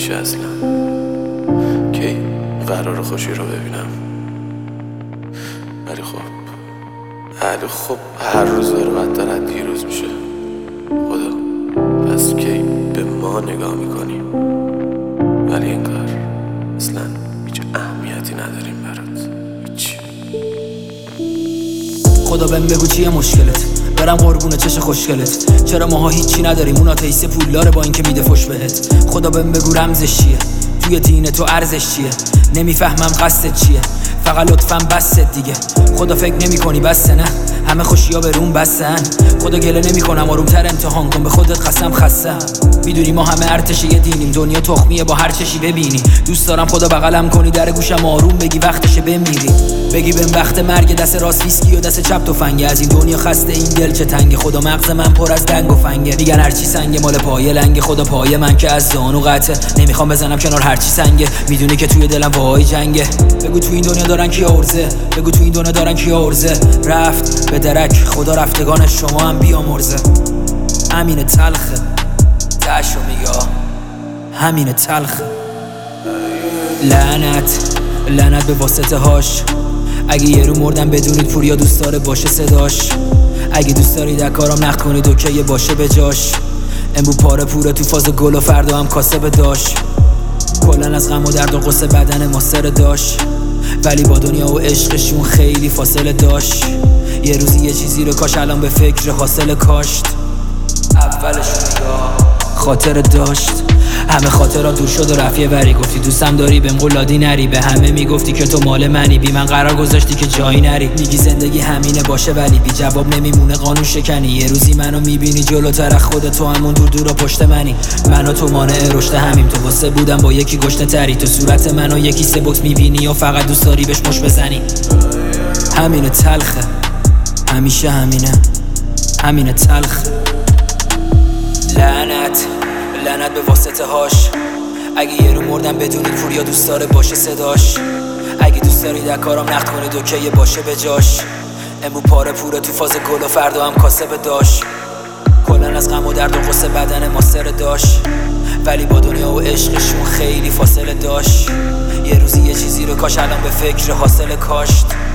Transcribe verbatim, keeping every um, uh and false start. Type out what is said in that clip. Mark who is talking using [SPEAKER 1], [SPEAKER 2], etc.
[SPEAKER 1] میشه اصلا؟ کی قرار خوشی رو ببینم؟ ولی خب ولی خب هر روز داره بدتر از دیروز میشه. خدا پس کی به ما نگاه میکنی؟ ولی این کار اصلا هیچ اهمیتی نداریم برات، هیچ.
[SPEAKER 2] خدا بهم بگو چیه مشکلت، برم قربون چش خوشگلت. چرا ماها هیچی نداریم، اون آتئیست پولداره با اینکه میده فش بهت. خدا بهم بگو رمزش چیه، توی دین تو ارزش چیه. نمیفهمم قصدت چیه، فقط لطفاً بست دیگه. خدا فکر نمی کنی بسته نه، همه خوشیا به روم بستن. خدا گله نمی کنم آرومتر امتحان کن، به خودت قسم خستم. میدونی ما همه ارتش یه دینیم، دنیا تخمیه با هر چشی ببینی. دوست دارم خدا بغلم کنی، در گوشم آروم بگی وقتشه بمیری. بگی بهم وقت مرگ، دست راست ویسکی و دست چپ تفنگه. از این دنیا خسته این دل چه تنگه، خدا مغز من پر از دنگ و فنگه. میگن هرچی سنگه مال پای لنگه، خدا پای من که از زانو قطعه. نمیخوام بزنم کنار هرچی سنگه، میدونی که توی دلم وای جنگه. بگو تو این دنیا دارن کی ارزه، بگو تو این دنیا دارن کی ارزه. رفت به درک خدا رفتگان شما هم بیامرزه. همین تلخه تاشو میگه، همین تلخه. لعنت لعنت به واسطه هاش، اگه یه رو مردم بدونید پوریا دوست داره باشه صداش. اگه دوست دارید اکارم نخ کنید اوکیه باشه به جاش. امرو پاره پوره تو فاز گل و فردا هم کاسه به داش. کلن از غم و درد و غصه بدن ما سر داش، ولی با دنیا و عشقشون خیلی فاصله داشت. یه روزی یه چیزی رو کاش الان به فکر حاصل کاشت. اولشون یا خاطر داشت، همه خاطرات دور شد و رفت یه وری. گفتی دوستم داری بهم قولادی نری، به همه میگفتی که تو مال منی. بی من قرار گذاشتی که جایی نری. میگی زندگی همینه باشه ولی بی جواب نمیمونه قانون شکنی. یه روزی منو میبینی جلوتر از خودت، تو همون دور دور و پشت منی. منو تو مانع رشد همیم، تو واسه بودم با یکی گشنه تری. تو صورت منو یکی سه بوکس میبینی و فقط دوست داری بهش مش بزنی. همینه تلخه، همیشه همینه، همینه تلخه. لعنت لعنت به واسطه هاش، اگه یه رو مردم بدونید پوریا دوست داره باشه صداش. اگه دوست دارید اکارم نقد کنید اوکیه باشه به جاش. امرو پاره پوره تو فاز گل و فردا هم کاسه به داش. کلن از غم و درد و غصه بدن ما سر داش، ولی با دنیا و عشقشون خیلی فاصله داشت. یه روزی یه چیزی رو کاش الان به فکر حاصل کاشت.